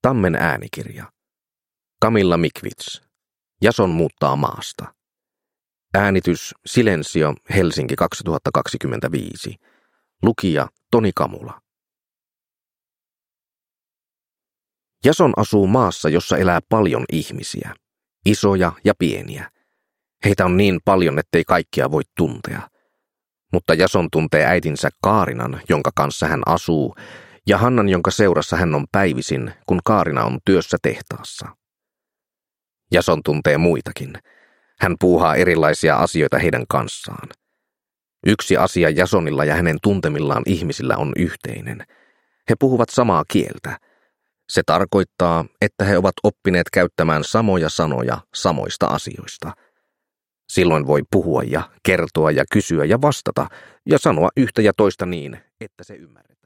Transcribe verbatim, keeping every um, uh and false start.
Tammen äänikirja. Camilla Mikvits. Jason muuttaa maasta. Äänitys Silensio, Helsinki kaksituhattakaksikymmentäviisi. Lukija Toni Kamula. Jason asuu maassa, jossa elää paljon ihmisiä. Isoja ja pieniä. Heitä on niin paljon, ettei kaikkia voi tuntea. Mutta Jason tuntee äitinsä Kaarinan, jonka kanssa hän asuu, ja Hannan, jonka seurassa hän on päivisin, kun Kaarina on työssä tehtaassa. Jason tuntee muitakin. Hän puuhaa erilaisia asioita heidän kanssaan. Yksi asia Jasonilla ja hänen tuntemillaan ihmisillä on yhteinen. He puhuvat samaa kieltä. Se tarkoittaa, että he ovat oppineet käyttämään samoja sanoja samoista asioista. Silloin voi puhua ja kertoa ja kysyä ja vastata ja sanoa yhtä ja toista niin, että se ymmärretään.